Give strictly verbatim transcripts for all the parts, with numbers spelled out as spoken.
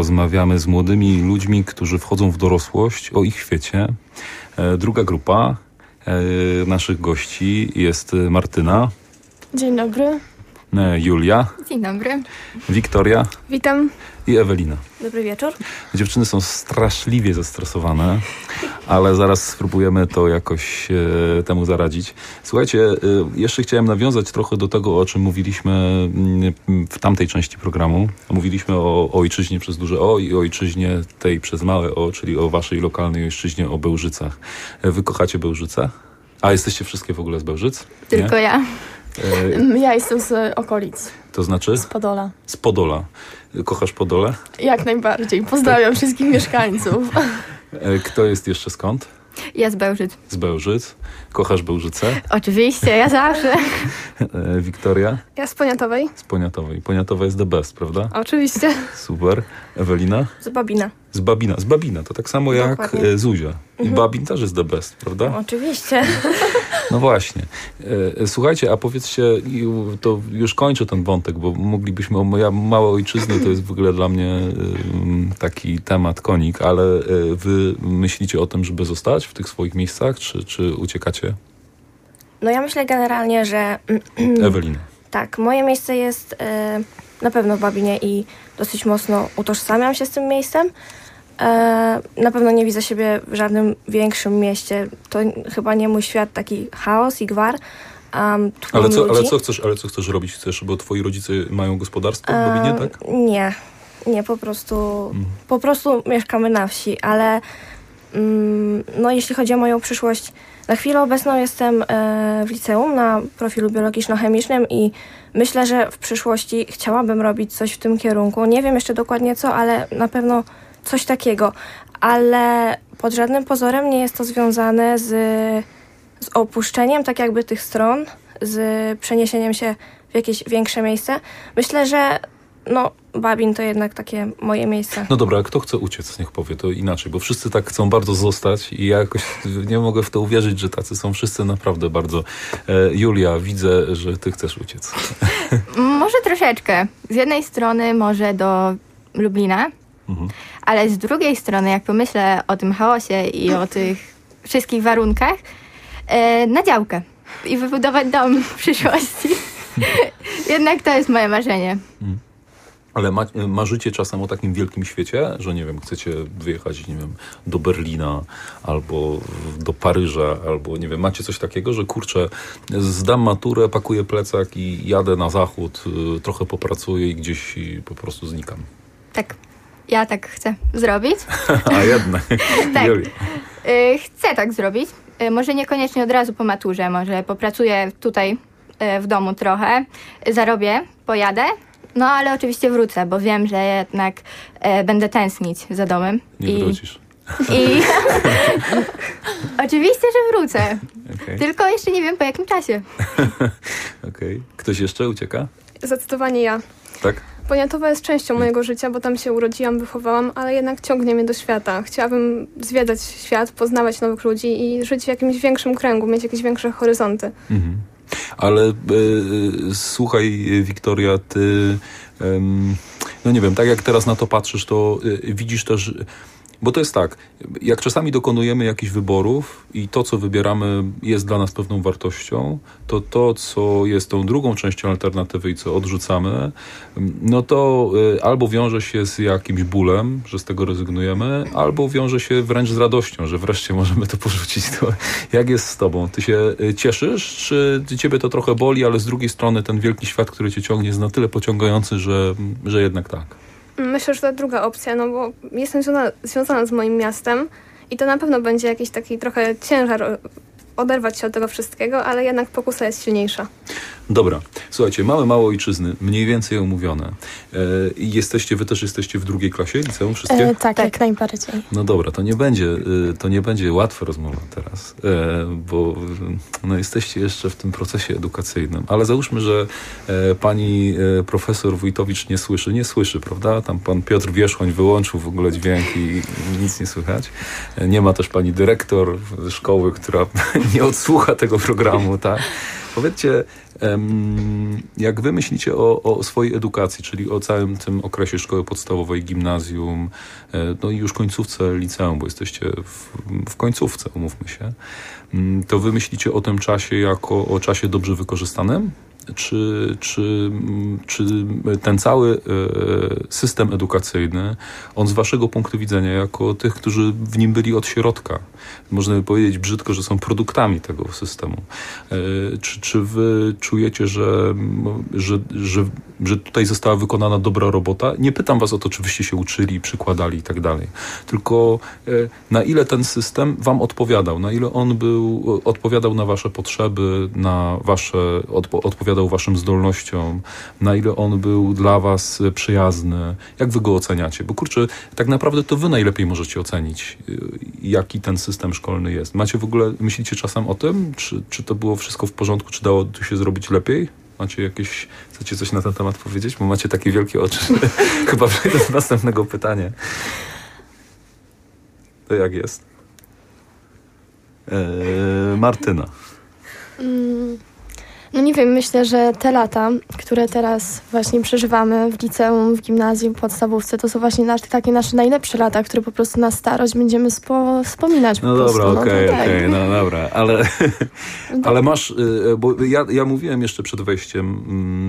rozmawiamy z młodymi ludźmi, którzy wchodzą w dorosłość, o ich świecie. Druga grupa naszych gości jest Martyna. Dzień dobry. Julia. Dzień dobry. Wiktoria. Witam. I Ewelina. Dobry wieczór. Dziewczyny są straszliwie zestresowane, ale zaraz spróbujemy to jakoś e, temu zaradzić. Słuchajcie, e, jeszcze chciałem nawiązać trochę do tego, o czym mówiliśmy w tamtej części programu. Mówiliśmy o, o ojczyźnie przez duże O i o ojczyźnie tej przez małe O, czyli o waszej lokalnej ojczyźnie, o Bełżycach. Wy kochacie Bełżyce? A jesteście wszystkie w ogóle z Bełżyc? Tylko Nie? ja. E, Ja jestem z okolic. to znaczy? Z Podola. Z Podola. Kochasz Podole? Jak najbardziej. Pozdrawiam wszystkich mieszkańców. E, kto jest jeszcze skąd? Ja z Bełżyc. Z Bełżyc. Kochasz Bełżyce? Oczywiście, ja zawsze. E, Wiktoria? Ja z Poniatowej. Z Poniatowej. Poniatowa jest the best, prawda? Oczywiście. Super. Ewelina? Z Babina. Z Babina. Z Babina. To tak samo jak Dokładnie. e, Zuzia. I Mhm. Babin też jest the best, prawda? Oczywiście. No właśnie. E, słuchajcie, a powiedzcie, i to już kończę ten wątek, bo moglibyśmy, o moja mała ojczyzna to jest w ogóle dla mnie e, taki temat konik, ale e, wy myślicie o tym, żeby zostać w tych swoich miejscach, czy, czy uciekacie? No ja myślę generalnie, że Ewelina. tak, moje miejsce jest e, na pewno w Babinie i dosyć mocno utożsamiam się z tym miejscem. E, na pewno nie widzę siebie w żadnym większym mieście. To chyba nie mój świat, taki chaos i gwar. Um, Ale co, ludzi. ale, co chcesz, ale co chcesz robić? Chcesz, bo twoi rodzice mają gospodarstwo w Babinie, tak? Nie, nie, po prostu, Mm. po prostu mieszkamy na wsi, ale mm, no jeśli chodzi o moją przyszłość, na chwilę obecną jestem e, w liceum na profilu biologiczno-chemicznym i myślę, że w przyszłości chciałabym robić coś w tym kierunku. Nie wiem jeszcze dokładnie co, ale na pewno coś takiego, ale pod żadnym pozorem nie jest to związane z, z opuszczeniem tak jakby tych stron, z przeniesieniem się w jakieś większe miejsce. Myślę, że no, Babin to jednak takie moje miejsce. No dobra, a kto chce uciec, niech powie to inaczej, bo wszyscy tak chcą bardzo zostać i ja jakoś nie mogę w to uwierzyć, że tacy są wszyscy naprawdę bardzo. E, Julia, widzę, że ty chcesz uciec. Może troszeczkę. Z jednej strony może do Lublina, Mhm. ale z drugiej strony, jak pomyślę o tym chaosie i o tych wszystkich warunkach, e, na działkę i wybudować dom w przyszłości. Jednak to jest moje marzenie. Ale ma, marzycie czasem o takim wielkim świecie, że nie wiem, chcecie wyjechać, nie wiem, do Berlina albo do Paryża, albo nie wiem, macie coś takiego, że kurczę, zdam maturę, pakuję plecak i jadę na zachód, y, trochę popracuję i gdzieś i po prostu znikam. Tak, ja tak chcę zrobić. A jednak. Tak. Julia. Y, Chcę tak zrobić. Y, Może niekoniecznie od razu po maturze, może popracuję tutaj y, w domu trochę, zarobię, pojadę, no ale oczywiście wrócę, bo wiem, że jednak y, będę tęsknić za domem. Nie I, wrócisz. i oczywiście, że wrócę, Okej. tylko jeszcze nie wiem po jakim czasie. Okej. Ktoś jeszcze ucieka? Zdecydowanie ja. Tak? Poniatowa jest częścią mojego życia, bo tam się urodziłam, wychowałam, ale jednak ciągnie mnie do świata. Chciałabym zwiedzać świat, poznawać nowych ludzi i żyć w jakimś większym kręgu, mieć jakieś większe horyzonty. Mhm. Ale e, słuchaj, Wiktoria, ty em, no nie wiem, tak jak teraz na to patrzysz, to e, widzisz też, bo to jest tak, jak czasami dokonujemy jakichś wyborów i to, co wybieramy, jest dla nas pewną wartością, to to, co jest tą drugą częścią alternatywy i co odrzucamy, no to y, albo wiąże się z jakimś bólem, że z tego rezygnujemy, albo wiąże się wręcz z radością, że wreszcie możemy to porzucić. To jak jest z tobą? Ty się y, cieszysz, czy ciebie to trochę boli, ale z drugiej strony ten wielki świat, który cię ciągnie, jest na tyle pociągający, że, że jednak tak? Myślę, że to druga opcja, no bo jestem związana, związana z moim miastem i to na pewno będzie jakiś taki trochę ciężar oderwać się od tego wszystkiego, ale jednak pokusa jest silniejsza. Dobra, słuchajcie, małe, małe ojczyzny, mniej więcej omówione. E, jesteście, wy też jesteście w drugiej klasie liceum, wszystkie? E, tak, jak najbardziej. No dobra, to nie będzie, y, to nie będzie łatwa rozmowa teraz, e, bo y, no, jesteście jeszcze w tym procesie edukacyjnym, ale załóżmy, że e, pani e, profesor Wójtowicz nie słyszy, nie słyszy, prawda? Tam pan Piotr Wierzchoń wyłączył w ogóle dźwięk i, i nic nie słychać. E, nie ma też pani dyrektor szkoły, która nie odsłucha tego programu, tak? Powiedzcie, jak wy myślicie o, o swojej edukacji, czyli o całym tym okresie szkoły podstawowej, gimnazjum, no i już końcówce liceum, bo jesteście w, w końcówce, umówmy się, to wy myślicie o tym czasie jako o czasie dobrze wykorzystanym? Czy, czy, czy ten cały system edukacyjny, on z waszego punktu widzenia, jako tych, którzy w nim byli od środka, można by powiedzieć brzydko, że są produktami tego systemu, czy, czy wy czujecie, że, że, że, że tutaj została wykonana dobra robota? Nie pytam was o to, czy wyście się uczyli, przykładali i tak dalej, tylko na ile ten system wam odpowiadał, na ile on był, odpowiadał na wasze potrzeby, na wasze, odpo, odpowiadał waszym zdolnościom, na ile on był dla was przyjazny, jak wy go oceniacie? Bo kurczę, tak naprawdę to wy najlepiej możecie ocenić, jaki ten system szkolny jest. Macie w ogóle, myślicie czasem o tym? Czy, czy to było wszystko w porządku? Czy dało tu się zrobić lepiej? Macie jakieś, chcecie coś na ten temat powiedzieć? Bo macie takie wielkie oczy. Chyba przejdę do następnego pytania. To jak jest? Eee, Martyna. Mm. No nie wiem, myślę, że te lata, które teraz właśnie przeżywamy w liceum, w gimnazjum, podstawówce, to są właśnie nasz, takie nasze najlepsze lata, które po prostu na starość będziemy spo, wspominać po no prostu. Dobra, okej, no okej, okay, no dobra, ale, ale masz, bo ja, ja mówiłem jeszcze przed wejściem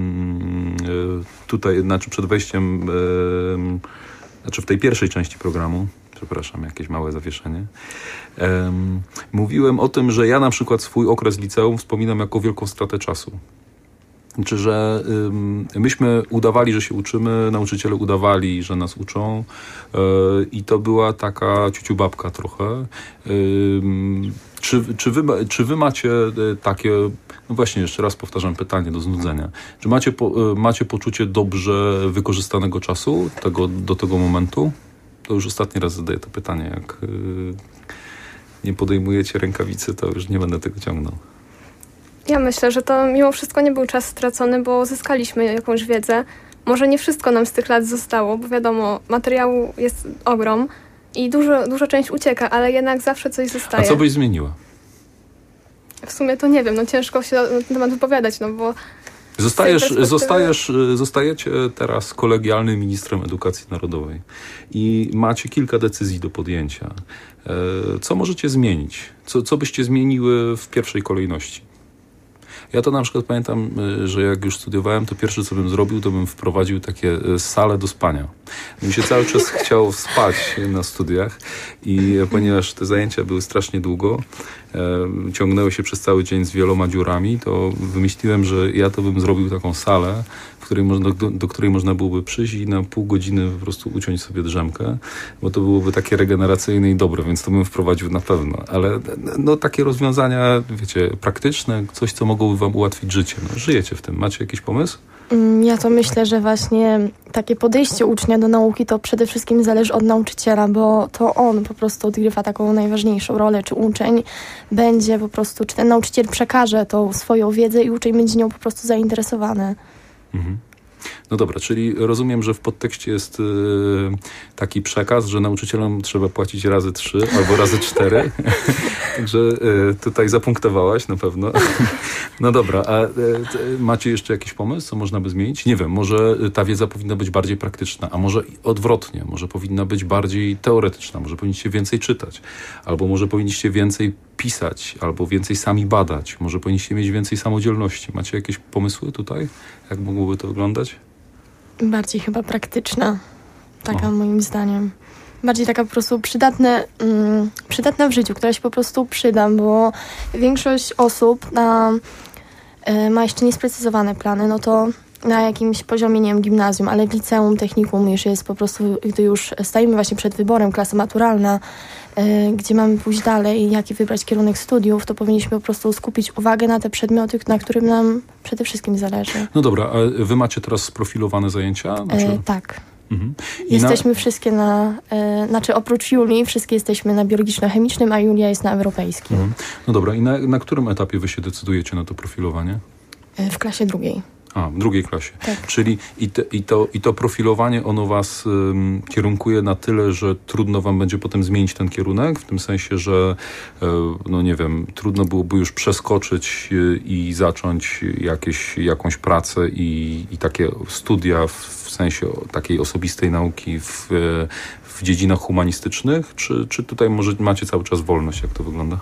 tutaj, znaczy przed wejściem, znaczy w tej pierwszej części programu, przepraszam, jakieś małe zawieszenie. Um, mówiłem o tym, że ja na przykład swój okres liceum wspominam jako wielką stratę czasu. Znaczy, że um, myśmy udawali, że się uczymy, nauczyciele udawali, że nas uczą yy, i to była taka ciuciubabka trochę. Yy, czy, czy, wy, czy wy macie takie, no właśnie jeszcze raz powtarzam pytanie do znudzenia, czy macie, po, macie poczucie dobrze wykorzystanego czasu tego, do tego momentu? To już ostatni raz zadaję to pytanie. Jak yy, nie podejmujecie rękawicy, to już nie będę tego ciągnął. Ja myślę, że to mimo wszystko nie był czas stracony, bo zyskaliśmy jakąś wiedzę. Może nie wszystko nam z tych lat zostało, bo wiadomo, materiału jest ogrom i dużo, dużo część ucieka, ale jednak zawsze coś zostaje. A co byś zmieniła? W sumie to nie wiem, no ciężko się na ten temat wypowiadać, no bo Zostajesz, zostajesz, zostajecie teraz kolegialnym ministrem edukacji narodowej i macie kilka decyzji do podjęcia. Co możecie zmienić? Co, co byście zmieniły w pierwszej kolejności? Ja to na przykład pamiętam, że jak już studiowałem, to pierwsze co bym zrobił, to bym wprowadził takie sale do spania. Mi się cały czas chciało spać na studiach i ponieważ te zajęcia były strasznie długo, e, ciągnęły się przez cały dzień z wieloma dziurami, to wymyśliłem, że ja to bym zrobił taką salę, w której można, do, do której można byłoby przyjść i na pół godziny po prostu uciąć sobie drzemkę, bo to byłoby takie regeneracyjne i dobre, więc to bym wprowadził na pewno. Ale no, takie rozwiązania, wiecie, praktyczne, coś, co mogłoby wam ułatwić życie. No, żyjecie w tym. Macie jakiś pomysł? Ja to myślę, że właśnie takie podejście ucznia do nauki to przede wszystkim zależy od nauczyciela, bo to on po prostu odgrywa taką najważniejszą rolę, czy uczeń będzie po prostu, czy ten nauczyciel przekaże tą swoją wiedzę i uczeń będzie nią po prostu zainteresowany. Mhm. No dobra, czyli rozumiem, że w podtekście jest y, taki przekaz, że nauczycielom trzeba płacić razy trzy albo razy cztery. Także y, tutaj zapunktowałaś na pewno. No dobra, a y, macie jeszcze jakiś pomysł, co można by zmienić? Nie wiem, może ta wiedza powinna być bardziej praktyczna, a może odwrotnie, może powinna być bardziej teoretyczna, może powinniście więcej czytać, albo może powinniście więcej pisać, albo więcej sami badać, może powinniście mieć więcej samodzielności. Macie jakieś pomysły tutaj? Jak mogłoby to wyglądać? Bardziej chyba praktyczna, taka o. moim zdaniem. Bardziej taka po prostu przydatne, mm, przydatna w życiu, która się po prostu przyda, bo większość osób na, y, ma jeszcze niesprecyzowane plany, no to na jakimś poziomie, nie wiem, gimnazjum, ale w liceum, technikum już jest po prostu, gdy już stajemy właśnie przed wyborem, klasa maturalna, y, gdzie mamy pójść dalej, jaki wybrać kierunek studiów, to powinniśmy po prostu skupić uwagę na te przedmioty, na którym nam przede wszystkim zależy. No dobra, a wy macie teraz sprofilowane zajęcia? Znaczy... Y, tak. Mhm. Jesteśmy na... wszystkie na, y, znaczy oprócz Julii, wszystkie jesteśmy na biologiczno-chemicznym, a Julia jest na europejskim. Mhm. No dobra, i na, na którym etapie wy się decydujecie na to profilowanie? Y, w klasie drugiej. A, w drugiej klasie. Tak. Czyli i, te, i, to, i to profilowanie, ono was um, kierunkuje na tyle, że trudno wam będzie potem zmienić ten kierunek, w tym sensie, że e, no nie wiem, trudno byłoby już przeskoczyć e, i zacząć jakieś, jakąś pracę i, i takie studia w, w sensie takiej osobistej nauki w, w dziedzinach humanistycznych, czy, czy tutaj może macie cały czas wolność? Jak to wygląda?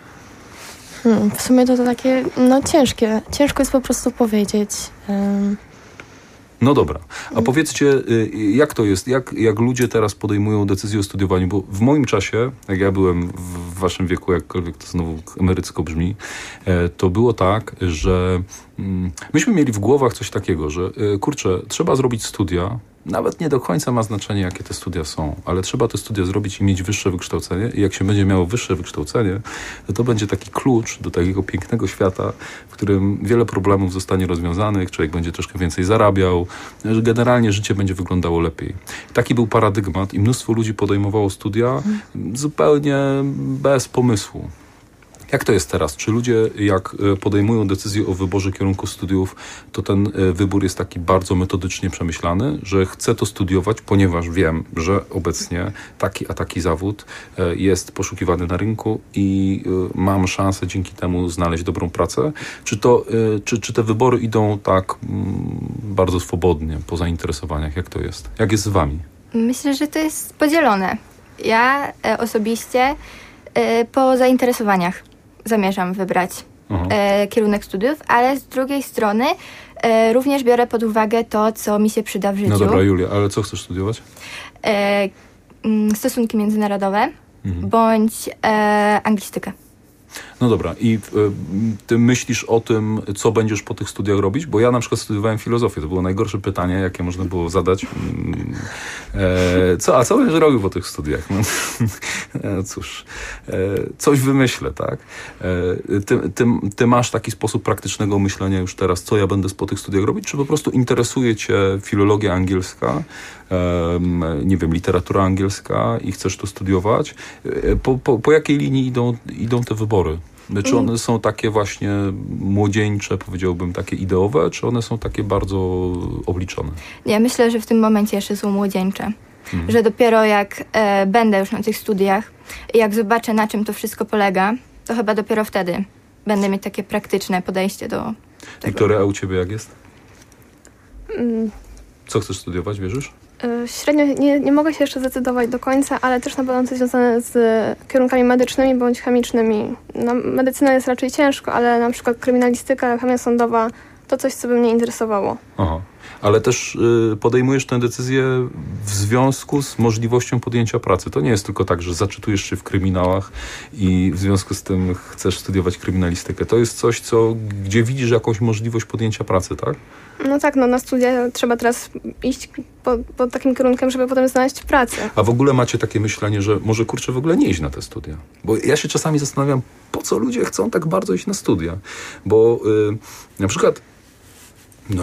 Hmm, w sumie to, to takie, no ciężkie. Ciężko jest po prostu powiedzieć. Um. No dobra. A powiedzcie, jak to jest? Jak, jak ludzie teraz podejmują decyzję o studiowaniu? Bo w moim czasie, jak ja byłem w waszym wieku, jakkolwiek to znowu emerycko brzmi, to było tak, że myśmy mieli w głowach coś takiego, że kurczę, trzeba zrobić studia. Nawet nie do końca ma znaczenie, jakie te studia są, ale trzeba te studia zrobić i mieć wyższe wykształcenie. I jak się będzie miało wyższe wykształcenie, to to będzie taki klucz do takiego pięknego świata, w którym wiele problemów zostanie rozwiązanych, człowiek będzie troszkę więcej zarabiał, że generalnie życie będzie wyglądało lepiej. Taki był paradygmat i mnóstwo ludzi podejmowało studia zupełnie bez pomysłu. Jak to jest teraz? Czy ludzie, jak podejmują decyzję o wyborze kierunku studiów, to ten wybór jest taki bardzo metodycznie przemyślany, że chcę to studiować, ponieważ wiem, że obecnie taki a taki zawód jest poszukiwany na rynku i mam szansę dzięki temu znaleźć dobrą pracę? Czy, to, czy, czy te wybory idą tak bardzo swobodnie, po zainteresowaniach? Jak to jest? Jak jest z wami? Myślę, że to jest podzielone. Ja e, osobiście e, po zainteresowaniach zamierzam wybrać e, kierunek studiów, ale z drugiej strony e, również biorę pod uwagę to, co mi się przyda w życiu. No dobra, Julia, ale co chcesz studiować? E, m, stosunki międzynarodowe mhm. bądź e, anglistykę. No dobra, i y, ty myślisz o tym, co będziesz po tych studiach robić? Bo ja na przykład studiowałem filozofię. To było najgorsze pytanie, jakie można było zadać. E, co, a co będziesz robił po tych studiach? No, e, cóż, e, coś wymyślę, tak? E, ty, ty, ty masz taki sposób praktycznego myślenia już teraz, co ja będę po tych studiach robić? Czy po prostu interesuje cię filologia angielska, e, nie wiem, literatura angielska i chcesz to studiować? E, po, po, po jakiej linii idą, idą te wybory? Czy one są takie właśnie młodzieńcze, powiedziałbym, takie ideowe, czy one są takie bardzo obliczone? Ja myślę, że w tym momencie jeszcze są młodzieńcze. Mhm. Że dopiero jak e, będę już na tych studiach i jak zobaczę, na czym to wszystko polega, to chyba dopiero wtedy będę mieć takie praktyczne podejście do tego. Wiktoria, a u ciebie jak jest? Mm. Co chcesz studiować, wierzysz? Średnio nie, nie mogę się jeszcze zdecydować do końca, ale też na pewno coś związane z kierunkami medycznymi bądź chemicznymi. No, medycyna jest raczej ciężko, ale na przykład kryminalistyka, chemia sądowa to coś, co by mnie interesowało. Aha. Ale też y, podejmujesz tę decyzję w związku z możliwością podjęcia pracy. To nie jest tylko tak, że zaczytujesz się w kryminałach i w związku z tym chcesz studiować kryminalistykę. To jest coś, co, gdzie widzisz jakąś możliwość podjęcia pracy, tak? No tak, no na studia trzeba teraz iść po, po takim kierunkiem, żeby potem znaleźć pracę. A w ogóle macie takie myślenie, że może kurczę w ogóle nie iść na te studia? Bo ja się czasami zastanawiam, po co ludzie chcą tak bardzo iść na studia? Bo y, na przykład no,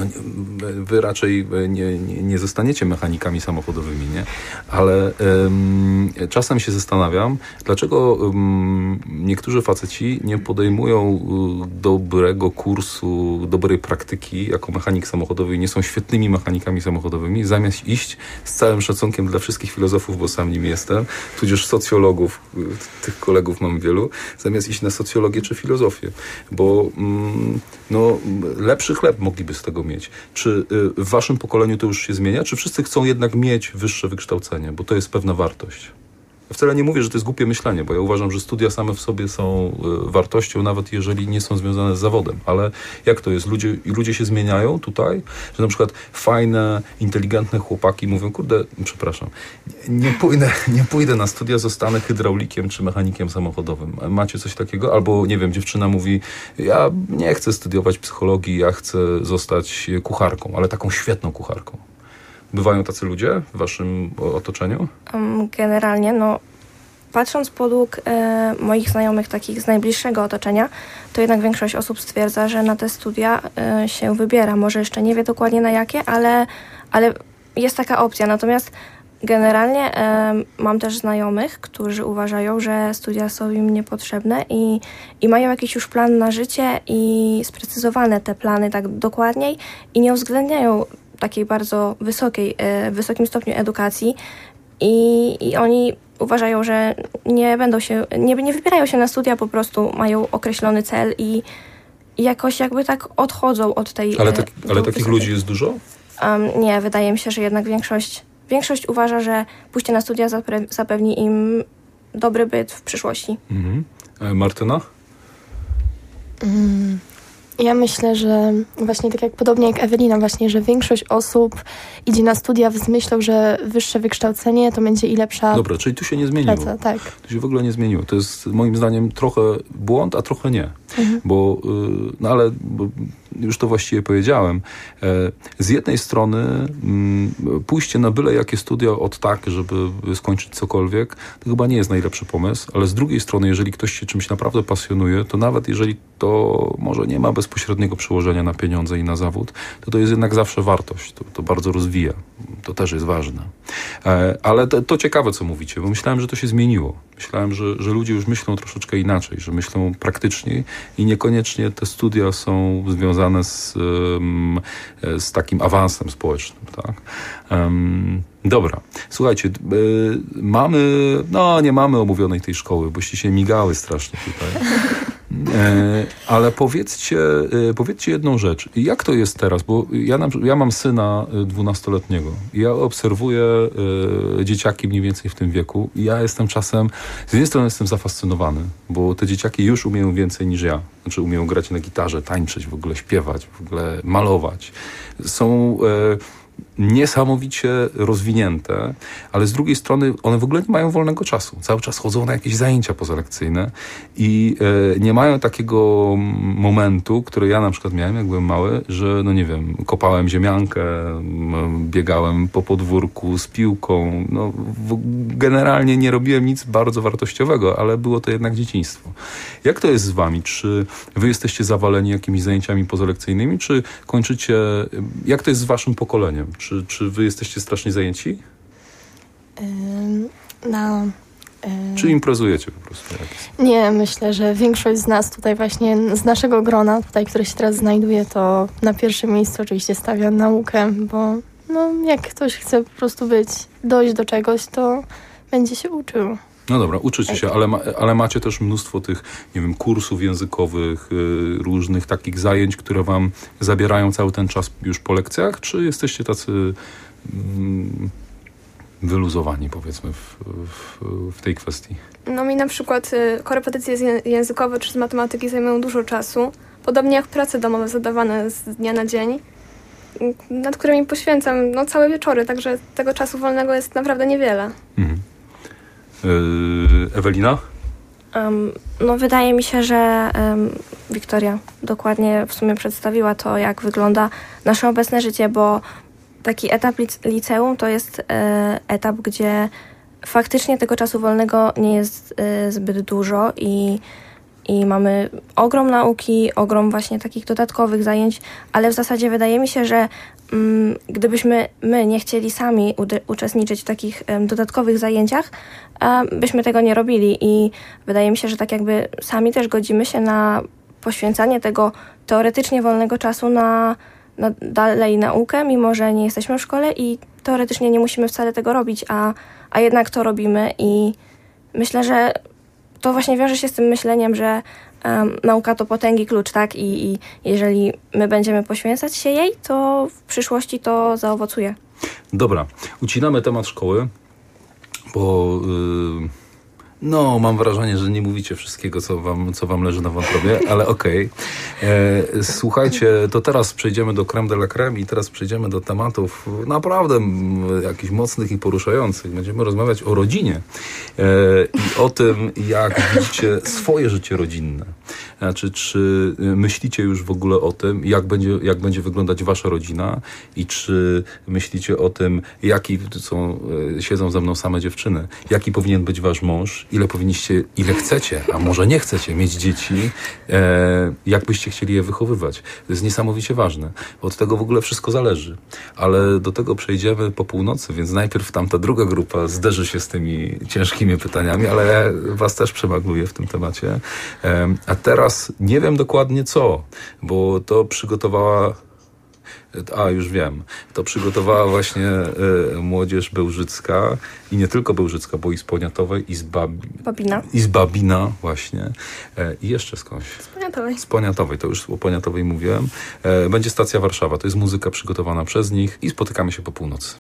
wy raczej nie, nie, nie zostaniecie mechanikami samochodowymi, nie? Ale um, czasem się zastanawiam, dlaczego um, niektórzy faceci nie podejmują um, dobrego kursu, dobrej praktyki jako mechanik samochodowy i nie są świetnymi mechanikami samochodowymi, zamiast iść z całym szacunkiem dla wszystkich filozofów, bo sam nim jestem, tudzież socjologów, tych kolegów mam wielu, zamiast iść na socjologię czy filozofię. Bo um, no, lepszy chleb mogliby z tego mieć. Czy w waszym pokoleniu to już się zmienia? Czy wszyscy chcą jednak mieć wyższe wykształcenie? Bo to jest pewna wartość. Ja wcale nie mówię, że to jest głupie myślenie, bo ja uważam, że studia same w sobie są wartością, nawet jeżeli nie są związane z zawodem. Ale jak to jest? Ludzie, ludzie się zmieniają tutaj? Że na przykład fajne, inteligentne chłopaki mówią, kurde, przepraszam, nie pójdę, nie pójdę na studia, zostanę hydraulikiem czy mechanikiem samochodowym. Macie coś takiego? Albo, nie wiem, dziewczyna mówi, ja nie chcę studiować psychologii, ja chcę zostać kucharką, ale taką świetną kucharką. Bywają tacy ludzie w waszym otoczeniu? Generalnie, no patrząc podług e, moich znajomych takich z najbliższego otoczenia, to jednak większość osób stwierdza, że na te studia e, się wybiera. Może jeszcze nie wie dokładnie na jakie, ale, ale jest taka opcja. Natomiast generalnie e, mam też znajomych, którzy uważają, że studia są im niepotrzebne i, i mają jakiś już plan na życie i sprecyzowane te plany tak dokładniej i nie uwzględniają takiej bardzo wysokiej, e, wysokim stopniu edukacji i, i oni uważają, że nie będą się, nie, nie wybierają się na studia, po prostu mają określony cel i, i jakoś jakby tak odchodzą od tej... Ale, tak, ale takich wysokiej. ludzi jest dużo? Um, nie, wydaje mi się, że jednak większość, większość uważa, że pójście na studia zapre, zapewni im dobry byt w przyszłości. Mhm. E, Martyna? Mm. Ja myślę, że właśnie tak jak podobnie jak Ewelina właśnie, że większość osób idzie na studia z myślą, że wyższe wykształcenie to będzie i lepsza Dobra, czyli tu się nie zmieniło. praca. Tak. To się w ogóle nie zmieniło. To jest moim zdaniem trochę błąd, a trochę nie. Mhm. Bo, no ale bo już to właściwie powiedziałem. Z jednej strony pójście na byle jakie studia od tak, żeby skończyć cokolwiek, to chyba nie jest najlepszy pomysł, ale z drugiej strony, jeżeli ktoś się czymś naprawdę pasjonuje, to nawet jeżeli to może nie ma bezpośredniego przełożenia na pieniądze i na zawód, to to jest jednak zawsze wartość. To, to bardzo rozwija. To też jest ważne. Ale to, to ciekawe, co mówicie, bo myślałem, że to się zmieniło. Myślałem, że, że ludzie już myślą troszeczkę inaczej, że myślą praktyczniej i niekoniecznie te studia są związane z, z takim awansem społecznym. Tak? Um, dobra. Słuchajcie, y, mamy, no nie mamy omówionej tej szkoły, boście się migały strasznie tutaj. E, ale powiedzcie, e, powiedzcie jedną rzecz. Jak to jest teraz? Bo ja, na, ja mam syna dwunastoletniego. Ja obserwuję e, dzieciaki mniej więcej w tym wieku i ja jestem czasem, z jednej strony jestem zafascynowany, bo te dzieciaki już umieją więcej niż ja. Znaczy umieją grać na gitarze, tańczyć, w ogóle śpiewać, w ogóle malować. Są... E, niesamowicie rozwinięte, ale z drugiej strony one w ogóle nie mają wolnego czasu. Cały czas chodzą na jakieś zajęcia pozalekcyjne i e, nie mają takiego momentu, który ja na przykład miałem, jak byłem mały, że no nie wiem, kopałem ziemiankę, biegałem po podwórku z piłką. No, w, generalnie nie robiłem nic bardzo wartościowego, ale było to jednak dzieciństwo. Jak to jest z wami? Czy wy jesteście zawaleni jakimiś zajęciami pozalekcyjnymi, czy kończycie... Jak to jest z waszym pokoleniem? Czy, czy wy jesteście strasznie zajęci? Ym, na, ym... Czy imprezujecie po prostu? Jak Nie, myślę, że większość z nas tutaj właśnie, z naszego grona, tutaj, które się teraz znajduje, to na pierwszym miejscu oczywiście stawia naukę, bo no, jak ktoś chce po prostu być, dojść do czegoś, to będzie się uczył. No dobra, uczycie się, ale, ma, ale macie też mnóstwo tych, nie wiem, kursów językowych, yy, różnych takich zajęć, które wam zabierają cały ten czas już po lekcjach, czy jesteście tacy yy, wyluzowani, powiedzmy, w, w, w tej kwestii? No mi na przykład y, korepetycje językowe czy z matematyki zajmują dużo czasu, podobnie jak prace domowe zadawane z dnia na dzień, nad którymi poświęcam no, całe wieczory, także tego czasu wolnego jest naprawdę niewiele. Mhm. Ewelina? Um, no wydaje mi się, że um, Wiktoria dokładnie w sumie przedstawiła to, jak wygląda nasze obecne życie, bo taki etap lic- liceum to jest e, etap, gdzie faktycznie tego czasu wolnego nie jest e, zbyt dużo i, i mamy ogrom nauki, ogrom właśnie takich dodatkowych zajęć, ale w zasadzie wydaje mi się, że mm, gdybyśmy my nie chcieli sami ude- uczestniczyć w takich um, dodatkowych zajęciach, um, byśmy tego nie robili i wydaje mi się, że tak jakby sami też godzimy się na poświęcanie tego teoretycznie wolnego czasu na, na dalej naukę, mimo że nie jesteśmy w szkole i teoretycznie nie musimy wcale tego robić, a, a jednak to robimy i myślę, że to właśnie wiąże się z tym myśleniem, że um, nauka to potęgi klucz, tak? I, I jeżeli my będziemy poświęcać się jej, to w przyszłości to zaowocuje. Dobra, ucinamy temat szkoły, bo yy, no, mam wrażenie, że nie mówicie wszystkiego, co wam, co wam leży na wątrobie, ale okej. Okay. Słuchajcie, to teraz przejdziemy do crème de la crème i teraz przejdziemy do tematów naprawdę jakichś mocnych i poruszających. Będziemy rozmawiać o rodzinie e, i o tym, jak widzicie swoje życie rodzinne. Znaczy, czy myślicie już w ogóle o tym, jak będzie, jak będzie wyglądać wasza rodzina i czy myślicie o tym, jaki są, siedzą ze mną same dziewczyny, jaki powinien być wasz mąż, ile powinniście, ile chcecie, a może nie chcecie mieć dzieci, e, jak byście chcieli je wychowywać. To jest niesamowicie ważne. Od tego w ogóle wszystko zależy. Ale do tego przejdziemy po północy, więc najpierw tamta druga grupa zderzy się z tymi ciężkimi pytaniami, ale ja was też przemagluję w tym temacie. E, a teraz nie wiem dokładnie co, bo to przygotowała A, już wiem. To przygotowała właśnie y, młodzież bełżycka i nie tylko bełżycka, bo i z Poniatowej, i z Babi... Babina. I z Babina właśnie. E, I jeszcze skądś. Z Poniatowej. Z Poniatowej, to już o Poniatowej mówiłem. E, będzie stacja Warszawa. To jest muzyka przygotowana przez nich i spotykamy się po północy.